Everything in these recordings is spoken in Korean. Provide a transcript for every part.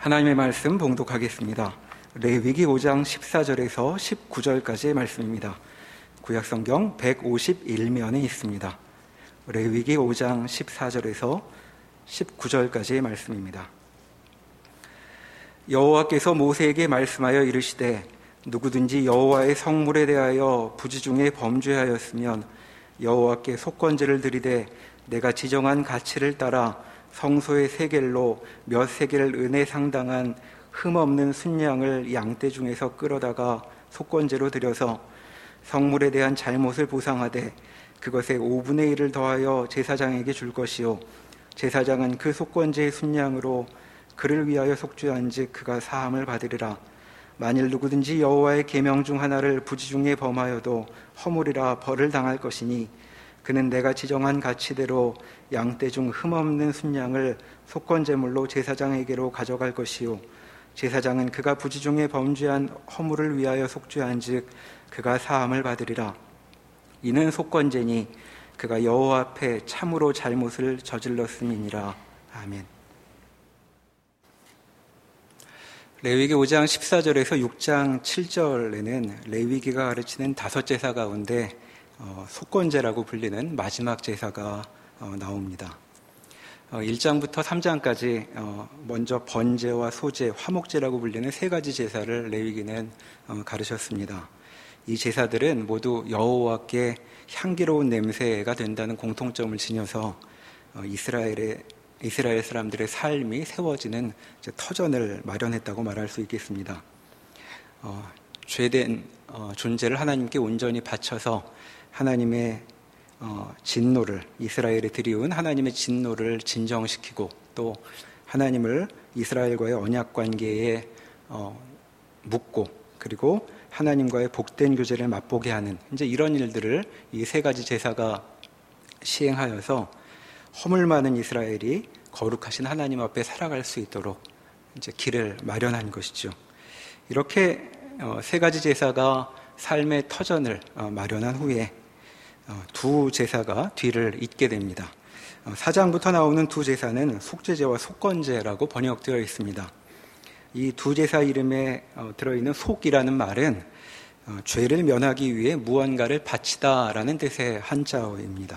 하나님의 말씀 봉독하겠습니다. 레위기 5장 14절에서 19절까지의 말씀입니다. 구약성경 151면에 있습니다. 레위기 5장 14절에서 19절까지의 말씀입니다. 여호와께서 모세에게 말씀하여 이르시되 누구든지 여호와의 성물에 대하여 부지 중에 범죄하였으면 여호와께 속건제를 드리되 내가 지정한 가치를 따라 성소의 세겔로 몇 세겔 은에 상당한 흠없는 순양을 양떼 중에서 끌어다가 속건제로 드려서 성물에 대한 잘못을 보상하되 그것의 5분의 1을 더하여 제사장에게 줄 것이요 제사장은 그 속건제의 순양으로 그를 위하여 속죄한즉 그가 사함을 받으리라. 만일 누구든지 여호와의 계명 중 하나를 부지 중에 범하여도 허물이라 벌을 당할 것이니 그는 내가 지정한 가치대로 양떼 중 흠없는 순양을 속건제물로 제사장에게로 가져갈 것이요 제사장은 그가 부지 중에 범죄한 허물을 위하여 속죄한즉 그가 사함을 받으리라. 이는 속건제니 그가 여호와 앞에 참으로 잘못을 저질렀음이니라. 아멘. 레위기 5장 14절에서 6장 7절에는 레위기가 가르치는 5제사 가운데 속건제라고 불리는 마지막 제사가 나옵니다. 1장부터 3장까지 먼저 번제와 소제, 화목제라고 불리는 3가지 제사를 레위기는 가르쳤습니다. 이 제사들은 모두 여호와께 향기로운 냄새가 된다는 공통점을 지녀서 이스라엘 사람들의 삶이 세워지는 터전을 마련했다고 말할 수 있겠습니다. 죄된 존재를 하나님께 온전히 바쳐서 하나님의 진노를, 이스라엘에 드리운 하나님의 진노를 진정시키고 또 하나님을 이스라엘과의 언약 관계에 묻고 그리고 하나님과의 복된 교제를 맛보게 하는 이제 이런 일들을 이 3가지 제사가 시행하여서 허물 많은 이스라엘이 거룩하신 하나님 앞에 살아갈 수 있도록 이제 길을 마련한 것이죠. 이렇게 3가지 제사가 삶의 터전을 마련한 후에 2 제사가 뒤를 잇게 됩니다. 4장부터 나오는 2 제사는 속죄제와 속건제라고 번역되어 있습니다. 이 2 제사 이름에 들어있는 속이라는 말은 죄를 면하기 위해 무언가를 바치다라는 뜻의 한자어입니다.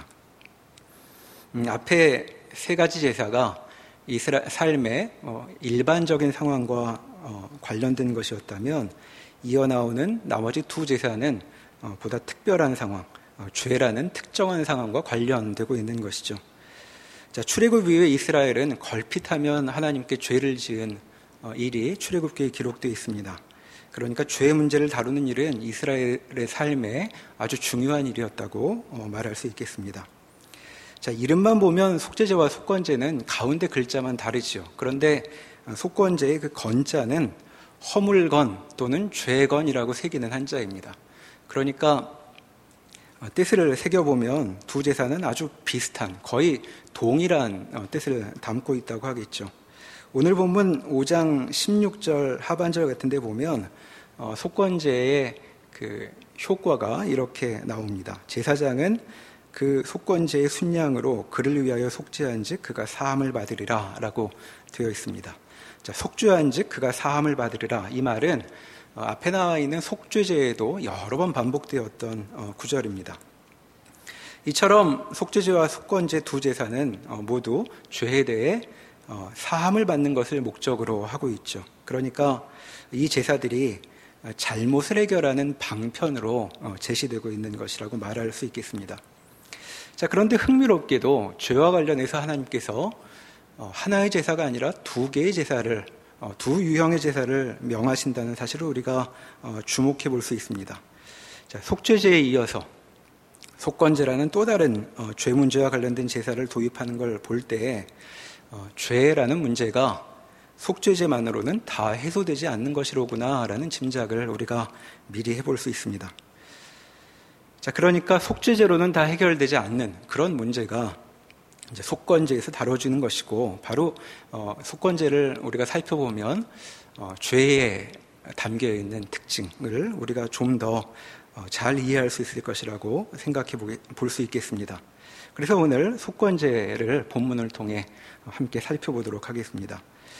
앞에 3가지 제사가 이스라엘 삶의 일반적인 상황과 관련된 것이었다면 이어 나오는 나머지 2 제사는 보다 특별한 상황, 죄라는 특정한 상황과 관련되고 있는 것이죠. 자, 출애굽 이후에 이스라엘은 걸핏하면 하나님께 죄를 지은 일이 출애굽기에 기록되어 있습니다. 그러니까 죄의 문제를 다루는 일은 이스라엘의 삶에 아주 중요한 일이었다고 말할 수 있겠습니다. 자, 이름만 보면 속죄제와 속건제는 가운데 글자만 다르죠. 그런데 속건제의 그 건자는 허물건 또는 죄건이라고 새기는 한자입니다. 그러니까 뜻을 새겨보면 2 제사는 아주 비슷한, 거의 동일한 뜻을 담고 있다고 하겠죠. 오늘 본문 5장 16절 하반절 같은 데 보면 속건제의 그 효과가 이렇게 나옵니다. 제사장은 그 속건제의 순양으로 그를 위하여 속죄한즉 그가 사함을 받으리라 라고 되어 있습니다. 자, 속죄한즉 그가 사함을 받으리라, 이 말은 앞에 나와 있는 속죄제에도 여러 번 반복되었던 구절입니다. 이처럼 속죄제와 속건제 2 제사는 모두 죄에 대해 사함을 받는 것을 목적으로 하고 있죠. 그러니까 이 제사들이 잘못을 해결하는 방편으로 제시되고 있는 것이라고 말할 수 있겠습니다. 자, 그런데 흥미롭게도 죄와 관련해서 하나님께서 하나의 제사가 아니라 2개의 제사를, 2 유형의 제사를 명하신다는 사실을 우리가 주목해 볼 수 있습니다. 자, 속죄제에 이어서 속건제라는 또 다른 죄 문제와 관련된 제사를 도입하는 걸 볼 때 죄라는 문제가 속죄제만으로는 다 해소되지 않는 것이로구나라는 짐작을 우리가 미리 해볼 수 있습니다. 자, 그러니까 속죄제로는 다 해결되지 않는 그런 문제가 이제 속건제에서 다뤄지는 것이고, 바로 속건제를 우리가 살펴보면 죄에 담겨 있는 특징을 우리가 좀 더 잘 이해할 수 있을 것이라고 생각해 볼 수 있겠습니다. 그래서 오늘 속건제를 본문을 통해 함께 살펴보도록 하겠습니다.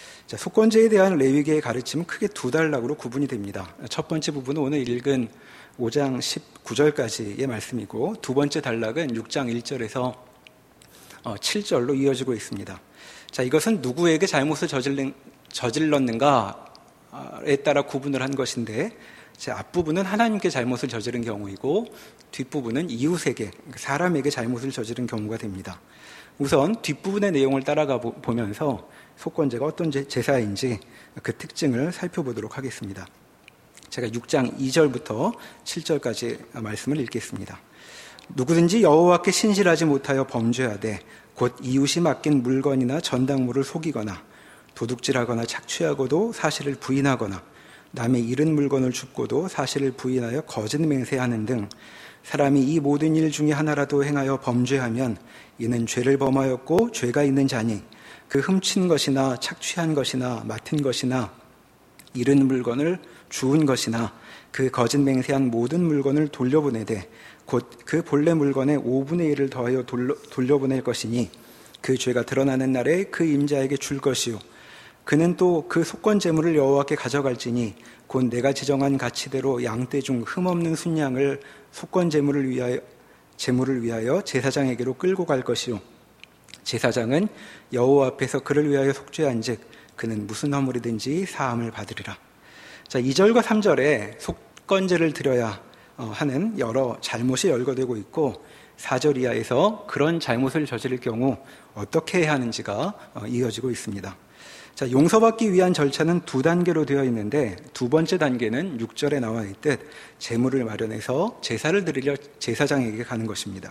자, 속건제에 대한 레위기의 가르침은 크게 두 단락으로 구분이 됩니다. 첫 번째 부분은 오늘 읽은 5장 19절까지의 말씀이고, 두 번째 단락은 6장 1절에서 7절로 이어지고 있습니다. 자, 이것은 누구에게 잘못을 저질렀는가에 따라 구분을 한 것인데, 자, 앞부분은 하나님께 잘못을 저지른 경우이고, 뒷부분은 이웃에게, 사람에게 잘못을 저지른 경우가 됩니다. 우선 뒷부분의 내용을 따라가 보면서 속건제가 어떤 제사인지 그 특징을 살펴보도록 하겠습니다. 제가 6장 2절부터 7절까지 말씀을 읽겠습니다. 누구든지 여호와께 신실하지 못하여 범죄하되 곧 이웃이 맡긴 물건이나 전당물을 속이거나 도둑질하거나 착취하고도 사실을 부인하거나 남의 잃은 물건을 줍고도 사실을 부인하여 거짓 맹세하는 등 사람이 이 모든 일 중에 하나라도 행하여 범죄하면 이는 죄를 범하였고 죄가 있는 자니 그 훔친 것이나 착취한 것이나 맡은 것이나 잃은 물건을 주운 것이나 그 거짓 맹세한 모든 물건을 돌려보내되 곧 그 본래 물건의 5분의 1을 더하여 돌려보낼 것이니 그 죄가 드러나는 날에 그 임자에게 줄 것이요 그는 또 그 속건 제물을 여호와께 가져갈지니 곧 내가 지정한 가치대로 양떼 중 흠없는 순양을 속건 제물을 위하여 제사장에게로 끌고 갈 것이요 제사장은 여호와 앞에서 그를 위하여 속죄한즉 그는 무슨 허물이든지 사함을 받으리라. 자, 2절과 3절에 속건제를 드려야 하는 여러 잘못이 열거되고 있고 4절 이하에서 그런 잘못을 저지를 경우 어떻게 해야 하는지가 이어지고 있습니다. 자, 용서받기 위한 절차는 두 단계로 되어 있는데 두 번째 단계는 6절에 나와 있듯 제물을 마련해서 제사를 드리려 제사장에게 가는 것입니다.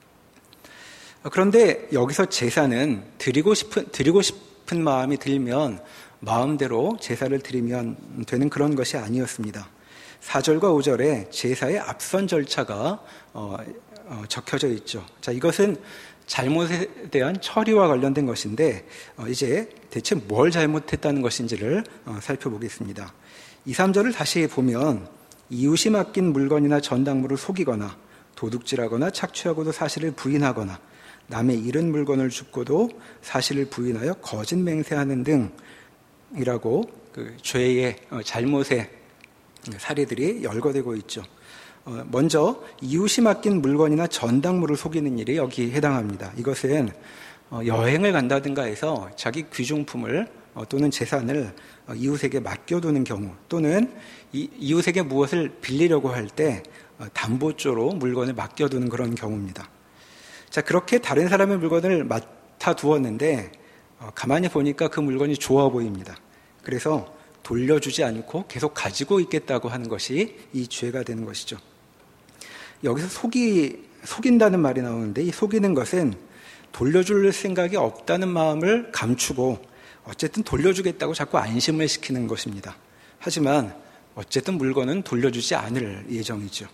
그런데 여기서 제사는 드리고 싶은 마음이 들면 마음대로 제사를 드리면 되는 그런 것이 아니었습니다. 4절과 5절에 제사의 앞선 절차가 적혀져 있죠. 자, 이것은 잘못에 대한 처리와 관련된 것인데 이제 대체 뭘 잘못했다는 것인지를 살펴보겠습니다. 2, 3절을 다시 보면 이웃이 맡긴 물건이나 전당물을 속이거나 도둑질하거나 착취하고도 사실을 부인하거나 남의 잃은 물건을 줍고도 사실을 부인하여 거짓 맹세하는 등이라고 그 죄의 잘못의 사례들이 열거되고 있죠. 먼저 이웃이 맡긴 물건이나 전당물을 속이는 일이 여기 해당합니다. 이것은 여행을 간다든가 해서 자기 귀중품을 또는 재산을 이웃에게 맡겨두는 경우 또는 이웃에게 무엇을 빌리려고 할 때 담보조로 물건을 맡겨두는 그런 경우입니다. 자, 그렇게 다른 사람의 물건을 맡아두었는데 가만히 보니까 그 물건이 좋아 보입니다. 그래서 돌려주지 않고 계속 가지고 있겠다고 하는 것이 이 죄가 되는 것이죠. 여기서 속인다는 말이 나오는데 이 속이는 것은 돌려줄 생각이 없다는 마음을 감추고 어쨌든 돌려주겠다고 자꾸 안심을 시키는 것입니다. 하지만 어쨌든 물건은 돌려주지 않을 예정이죠.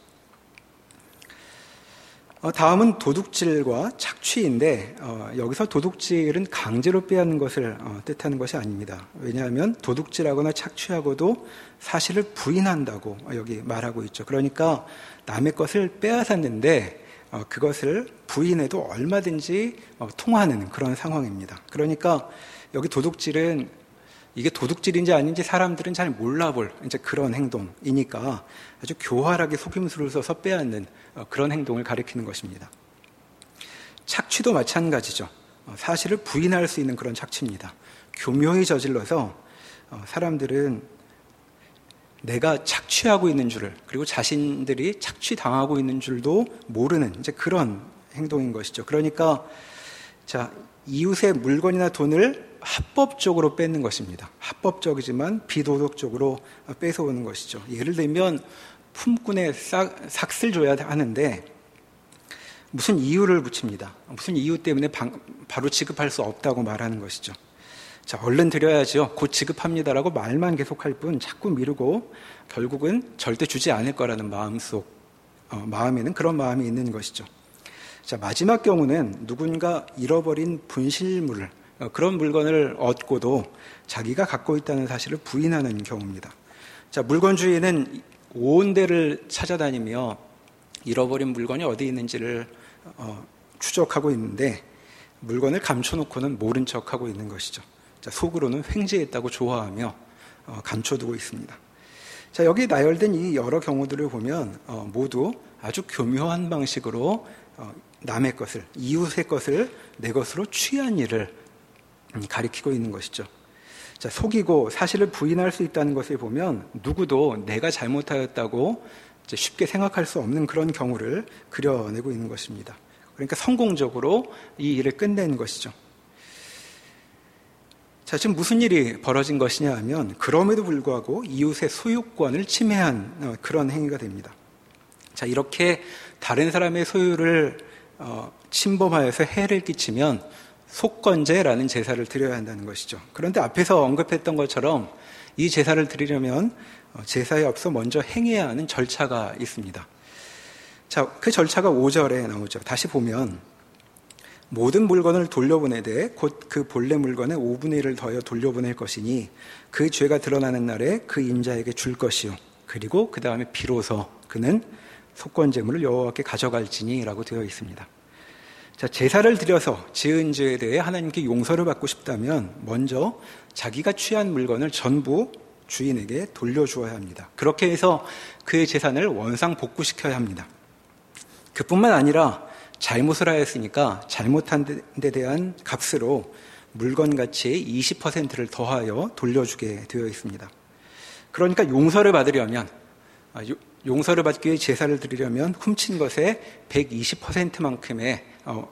다음은 도둑질과 착취인데 여기서 도둑질은 강제로 빼앗는 것을 뜻하는 것이 아닙니다. 왜냐하면 도둑질하거나 착취하고도 사실을 부인한다고 여기 말하고 있죠. 그러니까 남의 것을 빼앗았는데 그것을 부인해도 얼마든지 통하는 그런 상황입니다. 그러니까 여기 도둑질은 이게 도둑질인지 아닌지 사람들은 잘 몰라볼 이제 그런 행동이니까 아주 교활하게 속임수를 써서 빼앗는 그런 행동을 가리키는 것입니다. 착취도 마찬가지죠. 사실을 부인할 수 있는 그런 착취입니다. 교묘히 저질러서 사람들은 내가 착취하고 있는 줄을 그리고 자신들이 착취당하고 있는 줄도 모르는 이제 그런 행동인 것이죠. 그러니까 자, 이웃의 물건이나 돈을 합법적으로 뺏는 것입니다. 합법적이지만 비도덕적으로 뺏어오는 것이죠. 예를 들면 품꾼에 삭슬 줘야 하는데 무슨 이유를 붙입니다. 무슨 이유 때문에 바로 지급할 수 없다고 말하는 것이죠. 자, 얼른 드려야죠. 곧 지급합니다라고 말만 계속할 뿐 자꾸 미루고 결국은 절대 주지 않을 거라는 마음에는 그런 마음이 있는 것이죠. 자, 마지막 경우는 누군가 잃어버린 분실물을 그런 물건을 얻고도 자기가 갖고 있다는 사실을 부인하는 경우입니다. 자, 물건주의는 온 데를 찾아다니며 잃어버린 물건이 어디 있는지를 추적하고 있는데 물건을 감춰놓고는 모른 척하고 있는 것이죠. 자, 속으로는 횡재했다고 좋아하며 감춰두고 있습니다. 자, 여기 나열된 이 여러 경우들을 보면 모두 아주 교묘한 방식으로 남의 것을, 이웃의 것을 내 것으로 취한 일을 가리키고 있는 것이죠. 자, 속이고 사실을 부인할 수 있다는 것을 보면 누구도 내가 잘못하였다고 쉽게 생각할 수 없는 그런 경우를 그려내고 있는 것입니다. 그러니까 성공적으로 이 일을 끝낸 것이죠. 자, 지금 무슨 일이 벌어진 것이냐 하면 그럼에도 불구하고 이웃의 소유권을 침해한 그런 행위가 됩니다. 자, 이렇게 다른 사람의 소유를 침범하여서 해를 끼치면 속건제라는 제사를 드려야 한다는 것이죠. 그런데 앞에서 언급했던 것처럼 이 제사를 드리려면 제사에 앞서 먼저 행해야 하는 절차가 있습니다. 자, 그 절차가 5절에 나오죠. 다시 보면 모든 물건을 돌려보내되 곧 그 본래 물건의 5분의 1을 더하여 돌려보낼 것이니 그 죄가 드러나는 날에 그 인자에게 줄 것이요. 그리고 그 다음에 비로소 그는 속건제물을 여호와께 가져갈지니 라고 되어 있습니다. 자, 제사를 드려서 지은 죄에 대해 하나님께 용서를 받고 싶다면 먼저 자기가 취한 물건을 전부 주인에게 돌려주어야 합니다. 그렇게 해서 그의 재산을 원상복구시켜야 합니다. 그뿐만 아니라 잘못을 하였으니까 잘못한 데 대한 값으로 물건 가치의 20%를 더하여 돌려주게 되어 있습니다. 그러니까 용서를 받으려면, 용서를 받기 위해 제사를 드리려면 훔친 것의 120%만큼의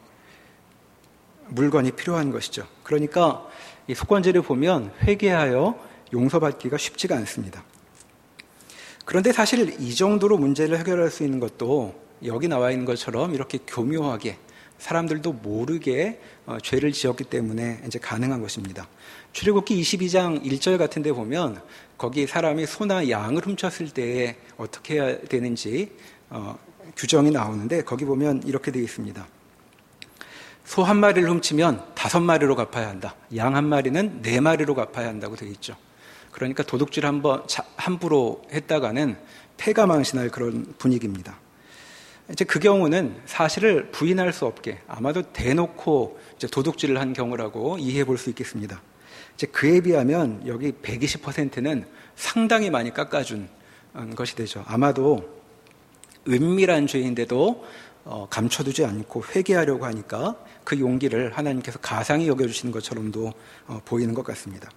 물건이 필요한 것이죠. 그러니까 이 속건제를 보면 회개하여 용서받기가 쉽지가 않습니다. 그런데 사실 이 정도로 문제를 해결할 수 있는 것도 여기 나와 있는 것처럼 이렇게 교묘하게 사람들도 모르게 죄를 지었기 때문에 이제 가능한 것입니다. 출애굽기 22장 1절 같은 데 보면 거기 사람이 소나 양을 훔쳤을 때 어떻게 해야 되는지 규정이 나오는데 거기 보면 이렇게 되어 있습니다. 소 한 마리를 훔치면 5마리로 갚아야 한다. 양 한 마리는 4마리로 갚아야 한다고 되어 있죠. 그러니까 도둑질 한번 함부로 했다가는 패가 망신할 그런 분위기입니다. 이제 그 경우는 사실을 부인할 수 없게 아마도 대놓고 이제 도둑질을 한 경우라고 이해해 볼 수 있겠습니다. 이제 그에 비하면 여기 120%는 상당히 많이 깎아준 것이 되죠. 아마도 은밀한 죄인데도 감춰두지 않고 회개하려고 하니까 그 용기를 하나님께서 가상히 여겨주시는 것처럼도 보이는 것 같습니다.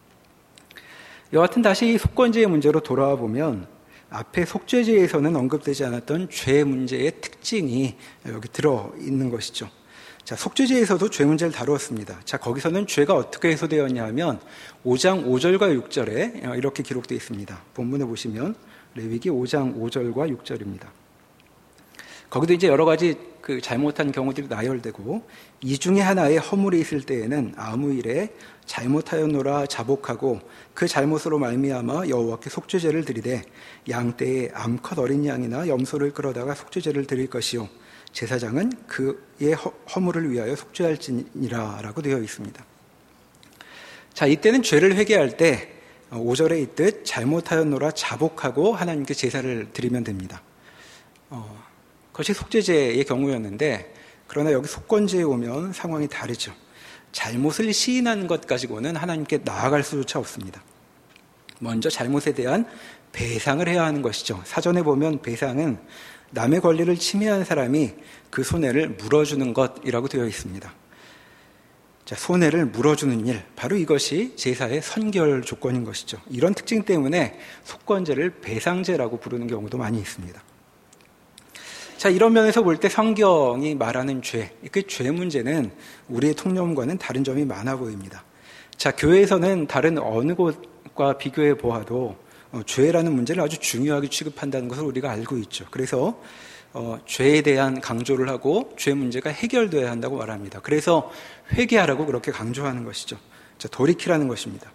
여하튼 다시 속건제의 문제로 돌아와 보면 앞에 속죄제에서는 언급되지 않았던 죄 문제의 특징이 여기 들어있는 것이죠. 자, 속죄제에서도 죄 문제를 다루었습니다. 자, 거기서는 죄가 어떻게 해소되었냐 하면 5장 5절과 6절에 이렇게 기록되어 있습니다. 본문에 보시면 레위기 5장 5절과 6절입니다. 거기도 이제 여러 가지 그 잘못한 경우들이 나열되고 이 중에 하나에 허물이 있을 때에는 아무 일에 잘못하였노라 자복하고 그 잘못으로 말미암아 여호와께 속죄제를 드리되 양떼의 암컷 어린 양이나 염소를 끌어다가 속죄제를 드릴 것이요 제사장은 그의 허물을 위하여 속죄할지니라 라고 되어 있습니다. 자, 이때는 죄를 회개할 때 5절에 있듯 잘못하였노라 자복하고 하나님께 제사를 드리면 됩니다. 그것이 속죄제의 경우였는데 그러나 여기 속건제에 오면 상황이 다르죠. 잘못을 시인한 것 가지고는 하나님께 나아갈 수조차 없습니다. 먼저 잘못에 대한 배상을 해야 하는 것이죠. 사전에 보면 배상은 남의 권리를 침해한 사람이 그 손해를 물어주는 것이라고 되어 있습니다. 자, 손해를 물어주는 일, 바로 이것이 제사의 선결 조건인 것이죠. 이런 특징 때문에 속건제를 배상제라고 부르는 경우도 많이 있습니다. 자, 이런 면에서 볼 때 성경이 말하는 죄, 그 죄 문제는 우리의 통념과는 다른 점이 많아 보입니다. 자, 교회에서는 다른 어느 곳과 비교해 보아도 죄라는 문제를 아주 중요하게 취급한다는 것을 우리가 알고 있죠. 그래서 죄에 대한 강조를 하고 죄 문제가 해결돼야 한다고 말합니다. 그래서 회개하라고 그렇게 강조하는 것이죠. 자, 돌이키라는 것입니다.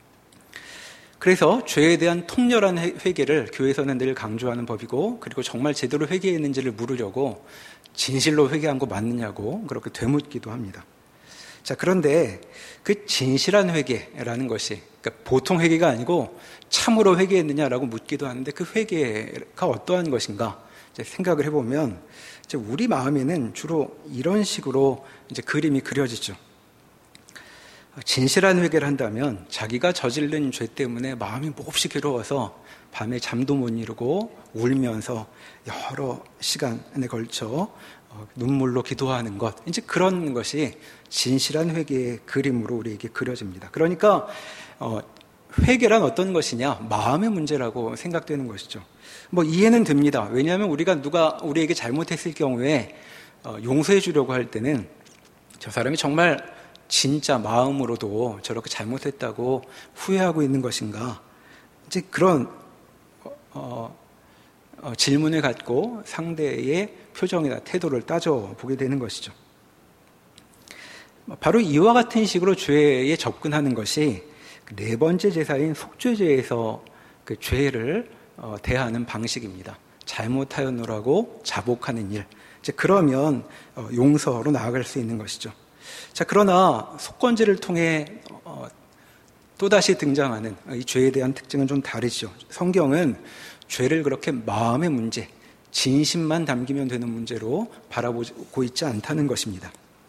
그래서 죄에 대한 통렬한 회개를 교회에서는 늘 강조하는 법이고 그리고 정말 제대로 회개했는지를 물으려고 진실로 회개한 거 맞느냐고 그렇게 되묻기도 합니다. 자, 그런데 그 진실한 회개라는 것이 그러니까 보통 회개가 아니고 참으로 회개했느냐라고 묻기도 하는데 그 회개가 어떠한 것인가 이제 생각을 해보면 이제 우리 마음에는 주로 이런 식으로 이제 그림이 그려지죠. 진실한 회개를 한다면 자기가 저지른 죄 때문에 마음이 몹시 괴로워서 밤에 잠도 못 이루고 울면서 여러 시간에 걸쳐 눈물로 기도하는 것, 이제 그런 것이 진실한 회개의 그림으로 우리에게 그려집니다. 그러니까 회개란 어떤 것이냐? 마음의 문제라고 생각되는 것이죠. 이해는 됩니다. 왜냐하면 우리가 누가 우리에게 잘못했을 경우에 용서해 주려고 할 때는 저 사람이 정말 진짜 마음으로도 저렇게 잘못했다고 후회하고 있는 것인가? 이제 그런 질문을 갖고 상대의 표정이나 태도를 따져보게 되는 것이죠. 바로 이와 같은 식으로 죄에 접근하는 것이 네 번째 제사인 속죄제에서 그 죄를 대하는 방식입니다. 잘못하였노라고 자복하는 일. 이제 그러면 용서로 나아갈 수 있는 것이죠. 자, 그러나 속건제를 통해 또다시 등장하는 이 죄에 대한 특징은 좀 다르죠. 성경은 죄를 그렇게 마음의 문제, 진심만 담기면 되는 문제로 바라보고 있지 않다는 것입니다.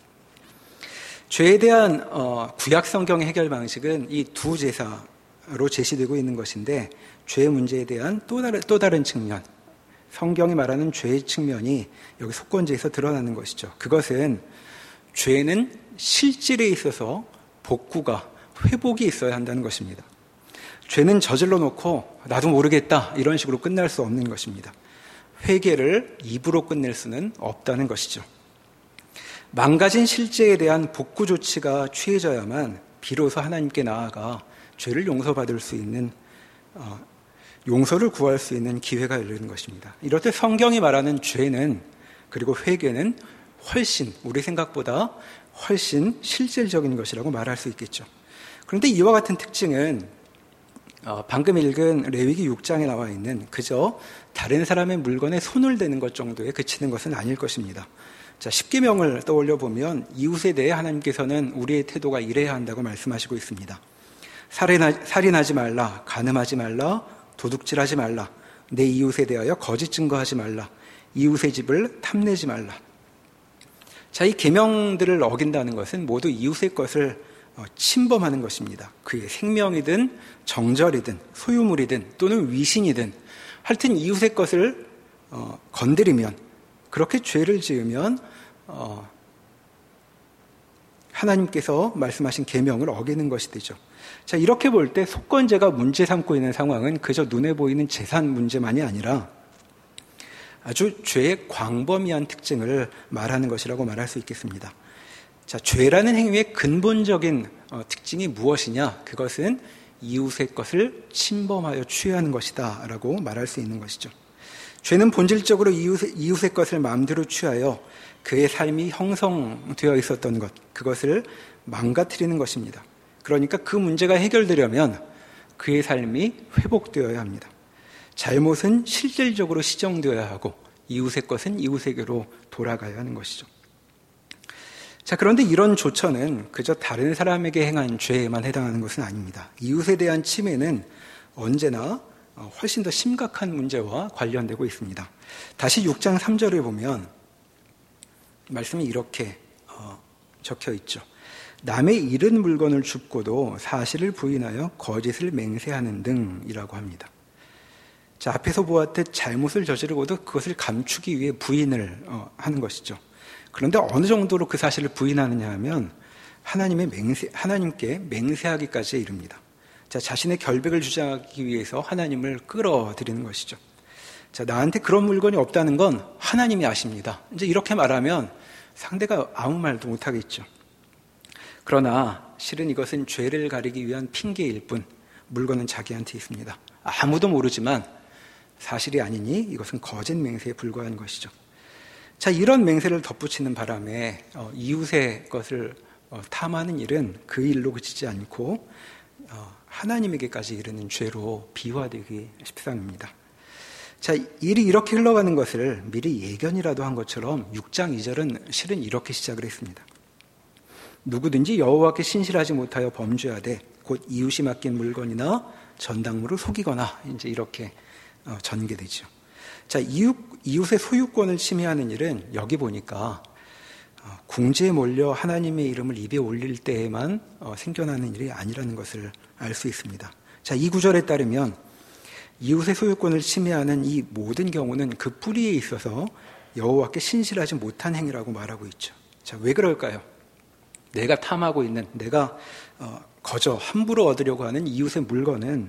죄에 대한 구약 성경의 해결 방식은 이 두 제사로 제시되고 있는 것인데, 죄의 문제에 대한 또 다른 측면, 성경이 말하는 죄의 측면이 여기 속건제에서 드러나는 것이죠. 그것은 죄는 실질에 있어서 복구가, 회복이 있어야 한다는 것입니다. 죄는 저질러 놓고 나도 모르겠다 이런 식으로 끝날 수 없는 것입니다. 회개를 입으로 끝낼 수는 없다는 것이죠. 망가진 실제에 대한 복구 조치가 취해져야만 비로소 하나님께 나아가 죄를 용서받을 수 있는, 용서를 구할 수 있는 기회가 열리는 것입니다. 이럴 때 성경이 말하는 죄는, 그리고 회개는 훨씬, 우리 생각보다 훨씬 실질적인 것이라고 말할 수 있겠죠. 그런데 이와 같은 특징은 방금 읽은 레위기 6장에 나와 있는 그저 다른 사람의 물건에 손을 대는 것 정도에 그치는 것은 아닐 것입니다. 자, 십계명을 떠올려 보면 이웃에 대해 하나님께서는 우리의 태도가 이래야 한다고 말씀하시고 있습니다. 살인하지 말라, 간음하지 말라, 도둑질하지 말라, 내 이웃에 대하여 거짓 증거하지 말라, 이웃의 집을 탐내지 말라. 자, 이 계명들을 어긴다는 것은 모두 이웃의 것을 침범하는 것입니다. 그의 생명이든 정절이든 소유물이든 또는 위신이든 하여튼 이웃의 것을 건드리면, 그렇게 죄를 지으면 하나님께서 말씀하신 계명을 어기는 것이 되죠. 자, 이렇게 볼 때 속건제가 문제 삼고 있는 상황은 그저 눈에 보이는 재산 문제만이 아니라 아주 죄의 광범위한 특징을 말하는 것이라고 말할 수 있겠습니다. 자, 죄라는 행위의 근본적인 특징이 무엇이냐? 그것은 이웃의 것을 침범하여 취하는 것이다 라고 말할 수 있는 것이죠. 죄는 본질적으로 이웃의 것을 마음대로 취하여 그의 삶이 형성되어 있었던 것, 그것을 망가뜨리는 것입니다. 그러니까 그 문제가 해결되려면 그의 삶이 회복되어야 합니다. 잘못은 실질적으로 시정되어야 하고 이웃의 것은 이웃에게로 돌아가야 하는 것이죠. 자, 그런데 이런 조처는 그저 다른 사람에게 행한 죄에만 해당하는 것은 아닙니다. 이웃에 대한 침해는 언제나 훨씬 더 심각한 문제와 관련되고 있습니다. 다시 6장 3절을 보면 말씀이 이렇게 적혀 있죠. 남의 잃은 물건을 줍고도 사실을 부인하여 거짓을 맹세하는 등이라고 합니다. 자, 앞에서 보았듯 잘못을 저지르고도 그것을 감추기 위해 부인을 하는 것이죠. 그런데 어느 정도로 그 사실을 부인하느냐 하면 하나님께 맹세하기까지 이릅니다. 자, 자신의 결백을 주장하기 위해서 하나님을 끌어들이는 것이죠. 자, 나한테 그런 물건이 없다는 건 하나님이 아십니다. 이제 이렇게 말하면 상대가 아무 말도 못하겠죠. 그러나 실은 이것은 죄를 가리기 위한 핑계일 뿐 물건은 자기한테 있습니다. 아무도 모르지만 사실이 아니니 이것은 거짓 맹세에 불과한 것이죠. 자, 이런 맹세를 덧붙이는 바람에 이웃의 것을 탐하는 일은 그 일로 그치지 않고 하나님에게까지 이르는 죄로 비화되기 십상입니다. 자, 일이 이렇게 흘러가는 것을 미리 예견이라도 한 것처럼 6장 2절은 실은 이렇게 시작을 했습니다. 누구든지 여호와께 신실하지 못하여 범죄하되 곧 이웃이 맡긴 물건이나 전당물을 속이거나 이제 이렇게 전개되죠. 자, 이웃의 소유권을 침해하는 일은 여기 보니까 궁지에 몰려 하나님의 이름을 입에 올릴 때에만 생겨나는 일이 아니라는 것을 알 수 있습니다. 자, 이 구절에 따르면 이웃의 소유권을 침해하는 이 모든 경우는 그 뿌리에 있어서 여호와께 신실하지 못한 행위라고 말하고 있죠. 자, 왜 그럴까요? 내가 탐하고 있는, 내가 거저 함부로 얻으려고 하는 이웃의 물건은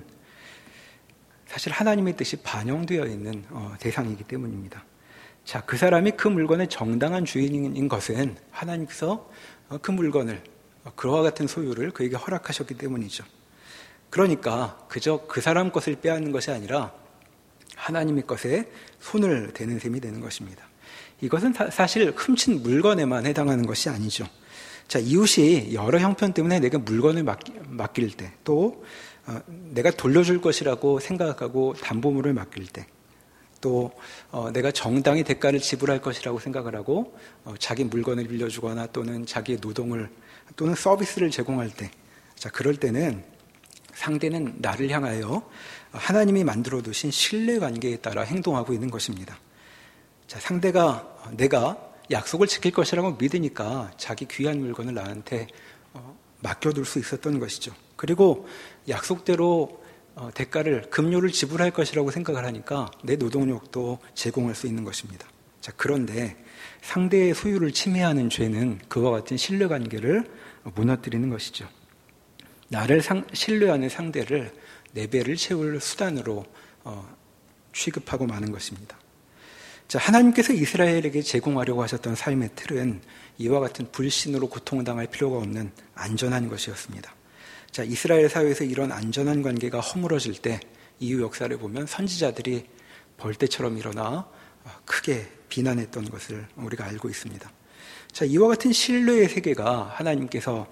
사실 하나님의 뜻이 반영되어 있는 대상이기 때문입니다. 자, 그 사람이 그 물건의 정당한 주인인 것은 하나님께서 그 물건을, 그와 같은 소유를 그에게 허락하셨기 때문이죠. 그러니까 그저 그 사람 것을 빼앗는 것이 아니라 하나님의 것에 손을 대는 셈이 되는 것입니다. 이것은 사실 훔친 물건에만 해당하는 것이 아니죠. 자, 이웃이 여러 형편 때문에 내가 물건을 맡길 때, 또 내가 돌려줄 것이라고 생각하고 담보물을 맡길 때, 또 내가 정당히 대가를 지불할 것이라고 생각을 하고 자기 물건을 빌려주거나 또는 자기의 노동을 또는 서비스를 제공할 때, 자, 그럴 때는 상대는 나를 향하여 하나님이 만들어 두신 신뢰관계에 따라 행동하고 있는 것입니다. 자, 상대가 내가 약속을 지킬 것이라고 믿으니까 자기 귀한 물건을 나한테 맡겨둘 수 있었던 것이죠. 그리고 약속대로 대가를, 급료를 지불할 것이라고 생각을 하니까 내 노동력도 제공할 수 있는 것입니다. 자, 그런데 상대의 소유를 침해하는 죄는 그와 같은 신뢰관계를 무너뜨리는 것이죠. 나를 신뢰하는 상대를 내 배를 채울 수단으로 취급하고 마는 것입니다. 자, 하나님께서 이스라엘에게 제공하려고 하셨던 삶의 틀은 이와 같은 불신으로 고통당할 필요가 없는 안전한 것이었습니다. 자, 이스라엘 사회에서 이런 안전한 관계가 허물어질 때 이후 역사를 보면 선지자들이 벌떼처럼 일어나 크게 비난했던 것을 우리가 알고 있습니다. 자, 이와 같은 신뢰의 세계가 하나님께서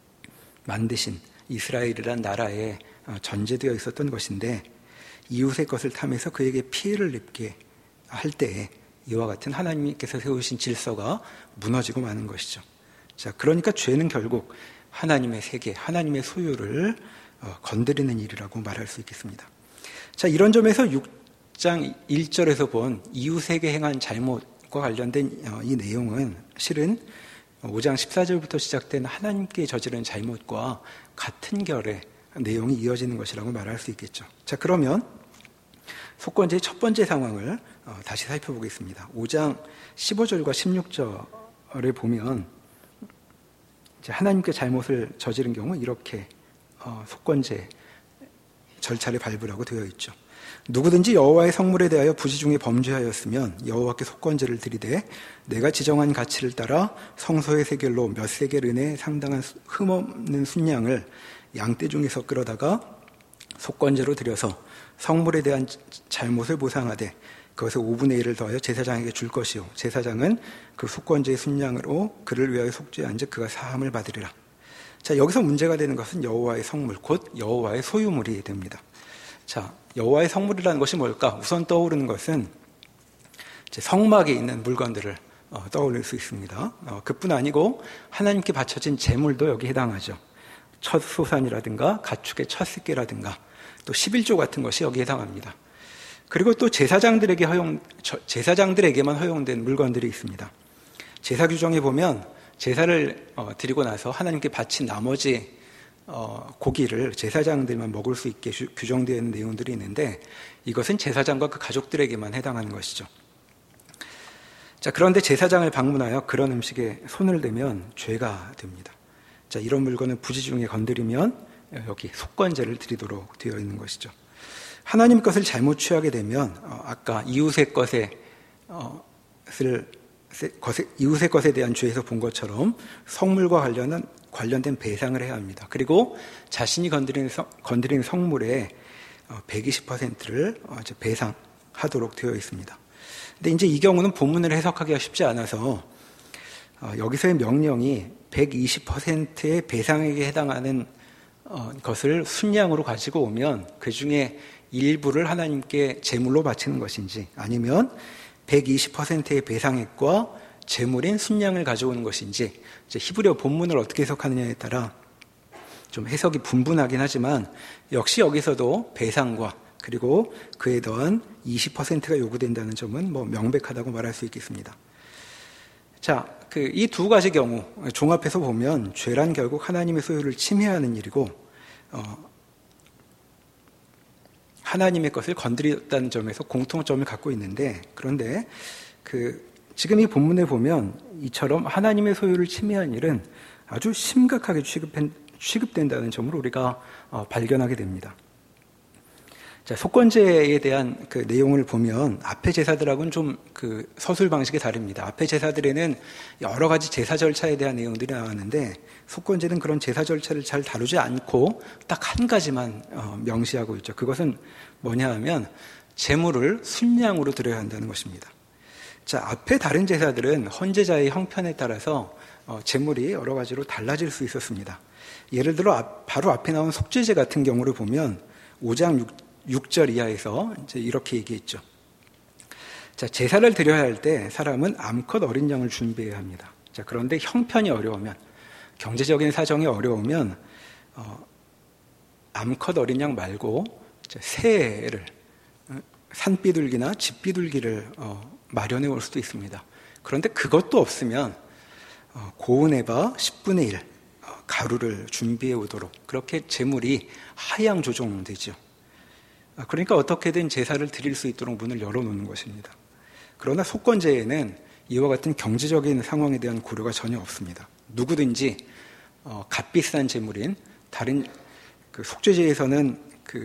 만드신 이스라엘이란 나라에 전제되어 있었던 것인데 이웃의 것을 탐해서 그에게 피해를 입게 할 때에 이와 같은 하나님께서 세우신 질서가 무너지고 마는 것이죠. 자, 그러니까 죄는 결국 하나님의 세계, 하나님의 소유를 건드리는 일이라고 말할 수 있겠습니다. 자, 이런 점에서 6장 1절에서 본 이웃에게 행한 잘못과 관련된 이 내용은 실은 5장 14절부터 시작된 하나님께 저지른 잘못과 같은 결의 내용이 이어지는 것이라고 말할 수 있겠죠. 자, 그러면 속건제의 첫 번째 상황을 다시 살펴보겠습니다. 5장 15절과 16절을 보면 하나님께 잘못을 저지른 경우 이렇게 속건제 절차를 밟으라고 되어 있죠. 누구든지 여호와의 성물에 대하여 부지 중에 범죄하였으면 여호와께 속건제를 드리되 내가 지정한 가치를 따라 성소의 세겔로 몇 세겔 은에 상당한 흠없는 순양을 양떼 중에서 끌어다가 속건제로 드려서 성물에 대한 잘못을 보상하되 그것을 5분의 1을 더하여 제사장에게 줄 것이요 제사장은 그 속건제의 순양으로 그를 위하여 속죄한 즉 그가 사함을 받으리라. 자, 여기서 문제가 되는 것은 여호와의 성물, 곧 여호와의 소유물이 됩니다. 자, 여호와의 성물이라는 것이 뭘까? 우선 떠오르는 것은 성막에 있는 물건들을 떠올릴 수 있습니다. 그뿐 아니고 하나님께 바쳐진 제물도 여기에 해당하죠. 첫 소산이라든가 가축의 첫 새끼라든가 또 11조 같은 것이 여기에 해당합니다. 그리고 또 제사장들에게만 허용된 물건들이 있습니다. 제사 규정에 보면 제사를 드리고 나서 하나님께 바친 나머지 고기를 제사장들만 먹을 수 있게 규정되어 있는 내용들이 있는데 이것은 제사장과 그 가족들에게만 해당하는 것이죠. 자, 그런데 제사장을 방문하여 그런 음식에 손을 대면 죄가 됩니다. 자, 이런 물건을 부지 중에 건드리면 여기 속건제를 드리도록 되어 있는 것이죠. 하나님 것을 잘못 취하게 되면 아까 이웃의 것에 대한 죄에서 본 것처럼 성물과 관련된 배상을 해야 합니다. 그리고 자신이 건드린 성물의 120%를 배상하도록 되어 있습니다. 근데 이제 이 경우는 본문을 해석하기가 쉽지 않아서 여기서의 명령이 120%의 배상액에 해당하는 것을 순양으로 가지고 오면 그 중에 일부를 하나님께 제물로 바치는 것인지 아니면 120%의 배상액과 제물인 순양을 가져오는 것인지 히브리어 본문을 어떻게 해석하느냐에 따라 좀 해석이 분분하긴 하지만 역시 여기서도 배상과 그리고 그에 더한 20%가 요구된다는 점은 명백하다고 말할 수 있겠습니다. 자, 이 두 가지 경우 종합해서 보면 죄란 결국 하나님의 소유를 침해하는 일이고 하나님의 것을 건드렸다는 점에서 공통점을 갖고 있는데, 그런데 지금 이 본문에 보면 이처럼 하나님의 소유를 침해한 일은 아주 심각하게 취급된다는 점을 우리가 발견하게 됩니다. 자, 속건제에 대한 내용을 보면 앞의 제사들하고는 좀 서술 방식이 다릅니다. 앞의 제사들에는 여러 가지 제사 절차에 대한 내용들이 나왔는데, 속건제는 그런 제사 절차를 잘 다루지 않고 딱 한 가지만 명시하고 있죠. 그것은 뭐냐 하면 제물을 순양으로 드려야 한다는 것입니다. 자, 앞에 다른 제사들은 헌제자의 형편에 따라서 제물이 여러 가지로 달라질 수 있었습니다. 예를 들어 바로 앞에 나온 속죄제 같은 경우를 보면 5장 6절 이하에서 이제 이렇게 얘기했죠. 자, 제사를 드려야 할 때 사람은 암컷 어린 양을 준비해야 합니다. 자, 그런데 형편이 어려우면, 경제적인 사정이 어려우면 암컷 어린 양 말고 새를, 산비둘기나 집비둘기를 마련해 올 수도 있습니다. 그런데 그것도 없으면 고은에바 10분의 1 가루를 준비해 오도록, 그렇게 제물이 하향 조정되죠. 그러니까 어떻게든 제사를 드릴 수 있도록 문을 열어놓는 것입니다. 그러나 속건제에는 이와 같은 경제적인 상황에 대한 고려가 전혀 없습니다. 누구든지 값비싼 제물인 다른 속죄제에서는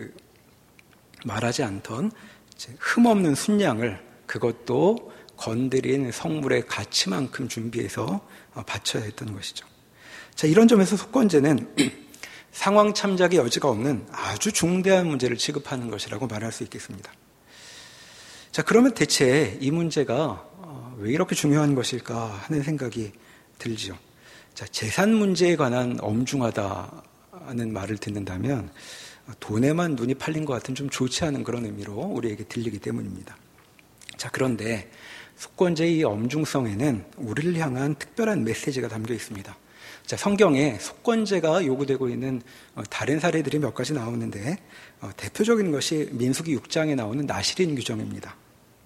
말하지 않던 흠없는 순양을, 그것도 건드린 성물의 가치만큼 준비해서 바쳐야 했던 것이죠. 자, 이런 점에서 속건제는 상황 참작의 여지가 없는 아주 중대한 문제를 취급하는 것이라고 말할 수 있겠습니다. 자, 그러면 대체 이 문제가 왜 이렇게 중요한 것일까 하는 생각이 들지요. 자, 재산 문제에 관한 엄중하다는 말을 듣는다면 돈에만 눈이 팔린 것 같은 좀 좋지 않은 그런 의미로 우리에게 들리기 때문입니다. 자, 그런데 속건제의 이 엄중성에는 우리를 향한 특별한 메시지가 담겨 있습니다. 자, 성경에 속건제가 요구되고 있는 다른 사례들이 몇 가지 나오는데 대표적인 것이 민수기 6장에 나오는 나실인 규정입니다.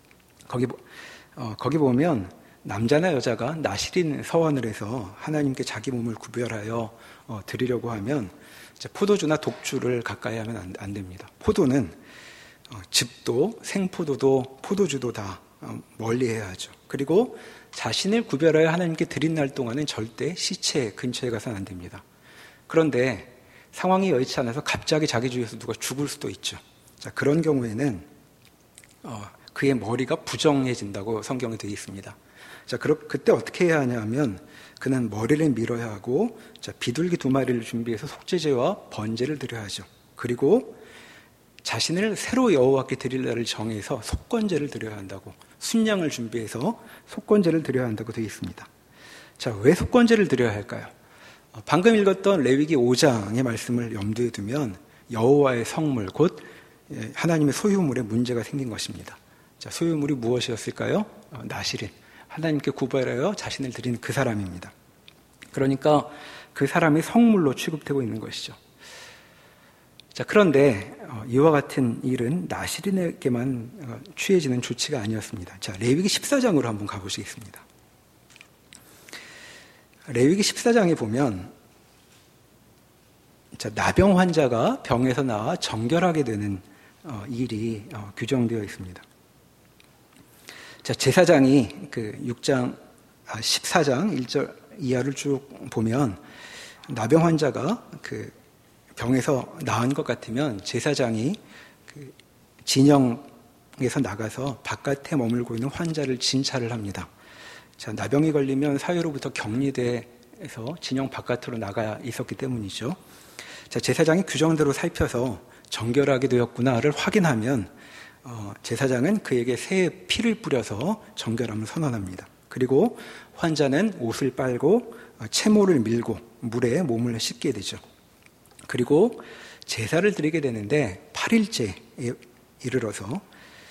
거기 보면 남자나 여자가 나실인 서원을 해서 하나님께 자기 몸을 구별하여 드리려고 하면 포도주나 독주를 가까이 하면 안 됩니다. 포도는 즙도 생포도도 포도주도 다 멀리해야 하죠. 그리고 자신을 구별하여 하나님께 드린 날 동안은 절대 시체 근처에 가서는 안 됩니다. 그런데 상황이 여의치 않아서 갑자기 자기 주위에서 누가 죽을 수도 있죠. 자, 그런 경우에는 그의 머리가 부정해진다고 성경에 되어 있습니다. 자, 그때 어떻게 해야 하냐면 그는 머리를 밀어야 하고, 자, 비둘기 2마리를 준비해서 속죄제와 번제를 드려야 하죠. 그리고 자신을 새로 여호와께 드릴 날을 정해서 속건제를 드려야 한다고, 순양을 준비해서 속건제를 드려야 한다고 되어 있습니다. 자, 왜 속건제를 드려야 할까요? 방금 읽었던 레위기 5장의 말씀을 염두에 두면 여호와의 성물, 곧 하나님의 소유물에 문제가 생긴 것입니다. 자, 소유물이 무엇이었을까요? 나실인, 하나님께 구별하여 자신을 드린 그 사람입니다. 그러니까 그 사람이 성물로 취급되고 있는 것이죠. 자, 그런데 이와 같은 일은 나실인에게만 취해지는 조치가 아니었습니다. 자, 레위기 14장으로 한번 가보시겠습니다. 레위기 14장에 보면 자, 나병 환자가 병에서 나와 정결하게 되는 일이 규정되어 있습니다. 자, 제사장이 14장 1절 이하를 쭉 보면 나병 환자가 병에서 나은 것 같으면 제사장이 진영에서 나가서 바깥에 머물고 있는 환자를 진찰을 합니다. 자, 나병이 걸리면 사회로부터 격리돼서 진영 바깥으로 나가 있었기 때문이죠. 자, 제사장이 규정대로 살펴서 정결하게 되었구나를 확인하면 제사장은 그에게 새의 피를 뿌려서 정결함을 선언합니다. 그리고 환자는 옷을 빨고 채모를 밀고 물에 몸을 씻게 되죠. 그리고 제사를 드리게 되는데 8일째에 이르러서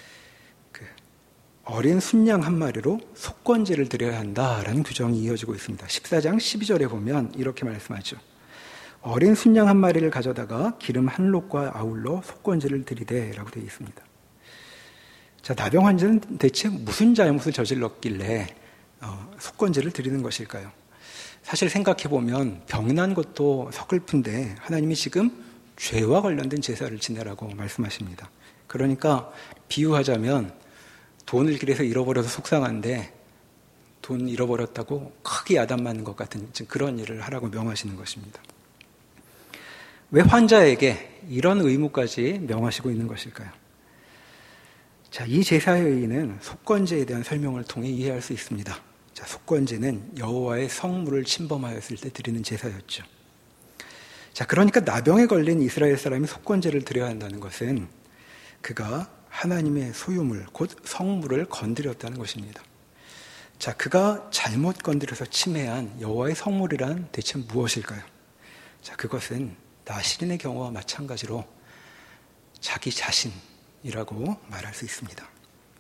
어린 순양 1마리로 속건제를 드려야 한다라는 규정이 이어지고 있습니다. 14장 12절에 보면 이렇게 말씀하죠. 어린 순양 1마리를 가져다가 기름 1록과 아울러 속건제를 드리되 라고 되어 있습니다. 자, 나병 환자는 대체 무슨 잘못을 저질렀길래 속건제를 드리는 것일까요? 사실 생각해보면 병난 것도 서글픈데 하나님이 지금 죄와 관련된 제사를 지내라고 말씀하십니다. 그러니까 비유하자면 돈을 길에서 잃어버려서 속상한데 돈 잃어버렸다고 크게 야단 맞는 것 같은 그런 일을 하라고 명하시는 것입니다. 왜 환자에게 이런 의무까지 명하시고 있는 것일까요? 자, 이 제사의 의의는 속건제에 대한 설명을 통해 이해할 수 있습니다. 자, 속건제는 여호와의 성물을 침범하였을 때 드리는 제사였죠. 자, 그러니까 나병에 걸린 이스라엘 사람이 속건제를 드려야 한다는 것은 그가 하나님의 소유물, 곧 성물을 건드렸다는 것입니다. 자, 그가 잘못 건드려서 침해한 여호와의 성물이란 대체 무엇일까요? 자, 그것은 나시린의 경우와 마찬가지로 자기 자신이라고 말할 수 있습니다.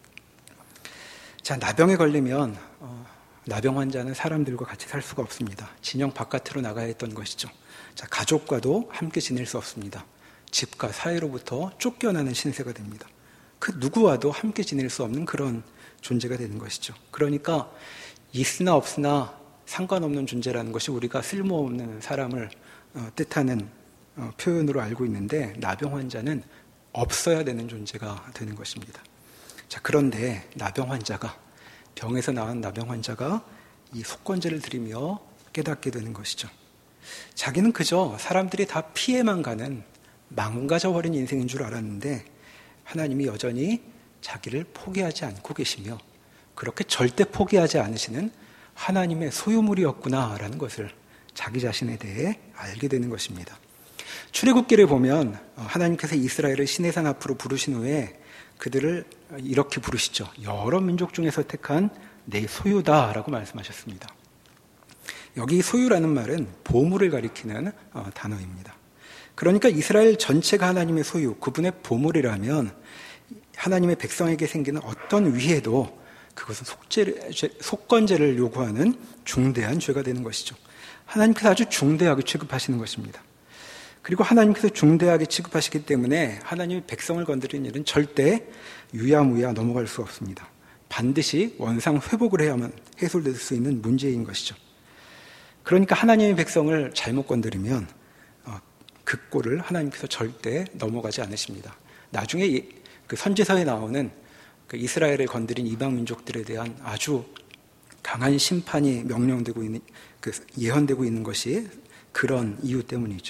자, 나병에 걸리면 나병 환자는 사람들과 같이 살 수가 없습니다. 진영 바깥으로 나가야 했던 것이죠. 자, 가족과도 함께 지낼 수 없습니다. 집과 사회로부터 쫓겨나는 신세가 됩니다. 그 누구와도 함께 지낼 수 없는 그런 존재가 되는 것이죠. 그러니까 있으나 없으나 상관없는 존재라는 것이 우리가 쓸모없는 사람을 뜻하는 표현으로 알고 있는데 나병 환자는 없어야 되는 존재가 되는 것입니다. 자, 그런데 나병 환자가 병에서 나온 나병 환자가 이 속건제를 드리며 깨닫게 되는 것이죠. 자기는 그저 사람들이 다 피해만 가는 망가져버린 인생인 줄 알았는데 하나님이 여전히 자기를 포기하지 않고 계시며 그렇게 절대 포기하지 않으시는 하나님의 소유물이었구나라는 것을 자기 자신에 대해 알게 되는 것입니다. 출애굽기를 보면 하나님께서 이스라엘을 시내산 앞으로 부르신 후에 그들을 이렇게 부르시죠. 여러 민족 중에서 택한 내 소유다라고 말씀하셨습니다. 여기 소유라는 말은 보물을 가리키는 단어입니다. 그러니까 이스라엘 전체가 하나님의 소유, 그분의 보물이라면 하나님의 백성에게 생기는 어떤 위해도 그것은 속건제를 요구하는 중대한 죄가 되는 것이죠. 하나님께서 아주 중대하게 취급하시는 것입니다. 그리고 하나님께서 중대하게 취급하시기 때문에 하나님의 백성을 건드리는 일은 절대 유야무야 넘어갈 수 없습니다. 반드시 원상 회복을 해야만 해소될 수 있는 문제인 것이죠. 그러니까 하나님의 백성을 잘못 건드리면 그 꼴을 하나님께서 절대 넘어가지 않으십니다. 나중에 그 선지서에 나오는 그 이스라엘을 건드린 이방 민족들에 대한 아주 강한 심판이 명령되고 있는, 예언되고 있는 것이 그런 이유 때문이죠.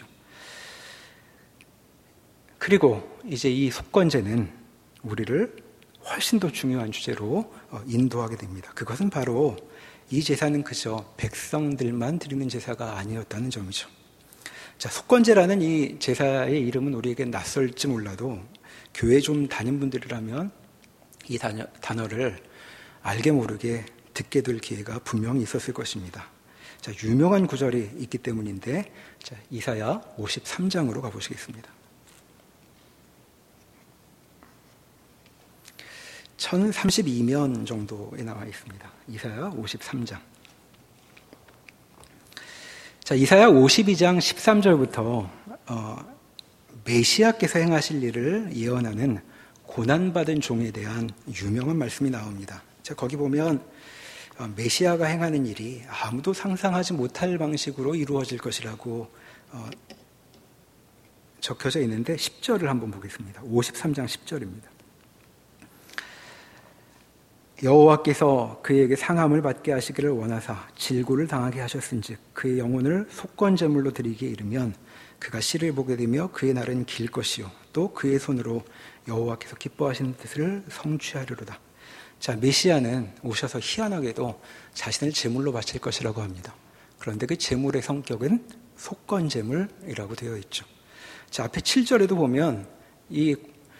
그리고 이제 이 속건제는 우리를 훨씬 더 중요한 주제로 인도하게 됩니다. 그것은 바로 이 제사는 그저 백성들만 드리는 제사가 아니었다는 점이죠. 자, 속건제라는 이 제사의 이름은 우리에게 낯설지 몰라도 교회 좀 다닌 분들이라면 이 단어를 알게 모르게 듣게 될 기회가 분명히 있었을 것입니다. 자, 유명한 구절이 있기 때문인데, 자, 이사야 53장으로 가보시겠습니다. 1032면 정도에 나와 있습니다. 이사야 53장. 자, 이사야 52장 13절부터 메시아께서 행하실 일을 예언하는 고난받은 종에 대한 유명한 말씀이 나옵니다. 자, 거기 보면 메시아가 행하는 일이 아무도 상상하지 못할 방식으로 이루어질 것이라고 적혀져 있는데 10절을 한번 보겠습니다. 53장 10절입니다. 여호와께서 그에게 상함을 받게 하시기를 원하사 질고를 당하게 하셨은즉 그의 영혼을 속건제물로 드리기에 이르면 그가 씨를 보게 되며 그의 날은 길 것이요 또 그의 손으로 여호와께서 기뻐하시는 뜻을 성취하리로다. 자, 메시아는 오셔서 희한하게도 자신을 제물로 바칠 것이라고 합니다. 그런데 그 제물의 성격은 속건제물이라고 되어 있죠. 자, 앞에 7절에도 보면 이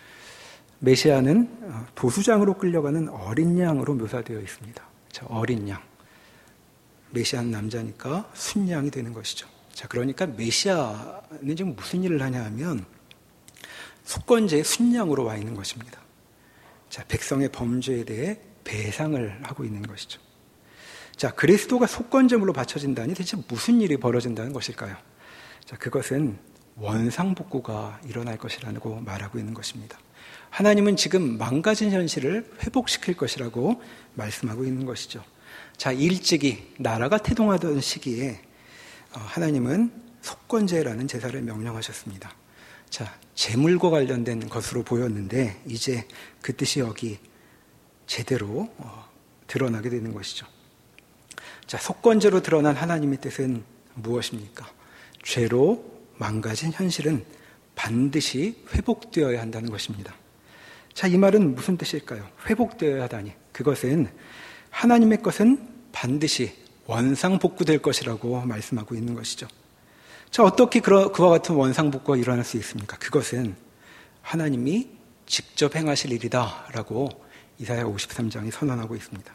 메시아는 도수장으로 끌려가는 어린 양으로 묘사되어 있습니다. 자, 어린 양. 메시아는 남자니까 순양이 되는 것이죠. 자, 그러니까 메시아는 지금 무슨 일을 하냐 하면 속건제의 순양으로 와 있는 것입니다. 자, 백성의 범죄에 대해 배상을 하고 있는 것이죠. 자, 그리스도가 속건제물로 바쳐진다니 대체 무슨 일이 벌어진다는 것일까요? 자, 그것은 원상복구가 일어날 것이라고 말하고 있는 것입니다. 하나님은 지금 망가진 현실을 회복시킬 것이라고 말씀하고 있는 것이죠. 자, 일찍이 나라가 태동하던 시기에 하나님은 속건제라는 제사를 명령하셨습니다. 자, 재물과 관련된 것으로 보였는데 이제 그 뜻이 여기 제대로 드러나게 되는 것이죠. 자, 속건제로 드러난 하나님의 뜻은 무엇입니까? 죄로 망가진 현실은 반드시 회복되어야 한다는 것입니다. 자, 이 말은 무슨 뜻일까요? 회복되어야 하다니. 그것은 하나님의 것은 반드시 원상복구될 것이라고 말씀하고 있는 것이죠. 자, 어떻게 그와 같은 원상복구가 일어날 수 있습니까? 그것은 하나님이 직접 행하실 일이다 라고 이사야 53장이 선언하고 있습니다.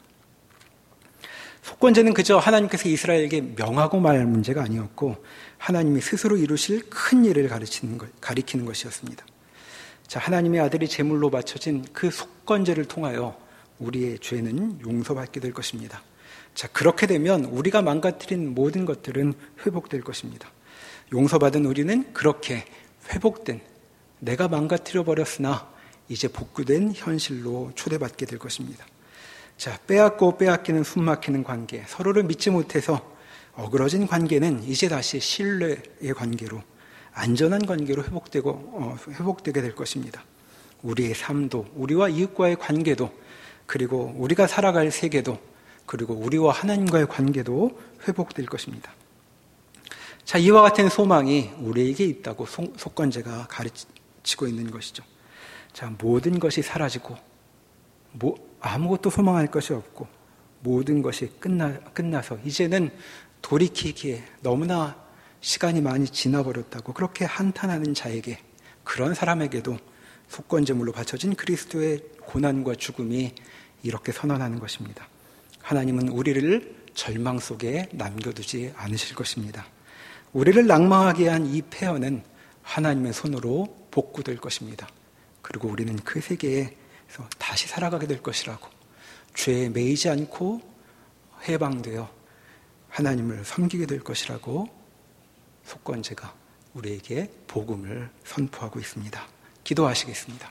속건제는 그저 하나님께서 이스라엘에게 명하고 말 문제가 아니었고 하나님이 스스로 이루실 큰 일을 가리키는 것이었습니다. 자, 하나님의 아들이 제물로 바쳐진 그 속건제를 통하여 우리의 죄는 용서받게 될 것입니다. 자, 그렇게 되면 우리가 망가뜨린 모든 것들은 회복될 것입니다. 용서받은 우리는 그렇게 회복된, 내가 망가뜨려 버렸으나 이제 복구된 현실로 초대받게 될 것입니다. 자, 빼앗고 빼앗기는 숨막히는 관계, 서로를 믿지 못해서 어그러진 관계는 이제 다시 신뢰의 관계로, 안전한 관계로 회복되게 될 것입니다. 우리의 삶도, 우리와 이웃과의 관계도, 그리고 우리가 살아갈 세계도, 그리고 우리와 하나님과의 관계도 회복될 것입니다. 자, 이와 같은 소망이 우리에게 있다고 속건제가 가르치고 있는 것이죠. 자, 모든 것이 사라지고 아무것도 소망할 것이 없고 모든 것이 끝나서 이제는 돌이키기에 너무나 시간이 많이 지나버렸다고 그렇게 한탄하는 자에게, 그런 사람에게도 속건제물로 바쳐진 그리스도의 고난과 죽음이 이렇게 선언하는 것입니다. 하나님은 우리를 절망 속에 남겨두지 않으실 것입니다. 우리를 낭망하게 한 이 폐허는 하나님의 손으로 복구될 것입니다. 그리고 우리는 그 세계에서 다시 살아가게 될 것이라고, 죄에 매이지 않고 해방되어 하나님을 섬기게 될 것이라고 속건제가 우리에게 복음을 선포하고 있습니다. 기도하시겠습니다.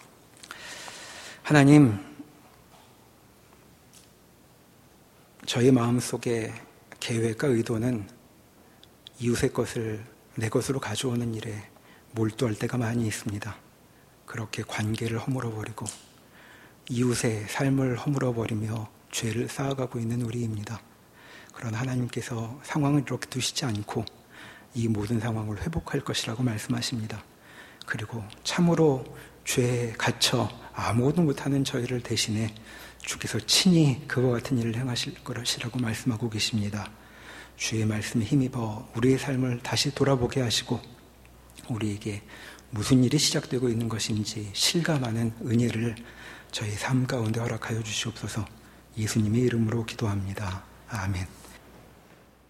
하나님, 저희 마음속에 계획과 의도는 이웃의 것을 내 것으로 가져오는 일에 몰두할 때가 많이 있습니다. 그렇게 관계를 허물어버리고 이웃의 삶을 허물어버리며 죄를 쌓아가고 있는 우리입니다. 그러나 하나님께서 상황을 이렇게 두시지 않고 이 모든 상황을 회복할 것이라고 말씀하십니다. 그리고 참으로 죄에 갇혀 아무것도 못하는 저희를 대신해 주께서 친히 그와 같은 일을 행하실 것이라고 말씀하고 계십니다. 주의 말씀에 힘입어 우리의 삶을 다시 돌아보게 하시고 우리에게 무슨 일이 시작되고 있는 것인지 실감하는 은혜를 저희 삶 가운데 허락하여 주시옵소서. 예수님의 이름으로 기도합니다. 아멘.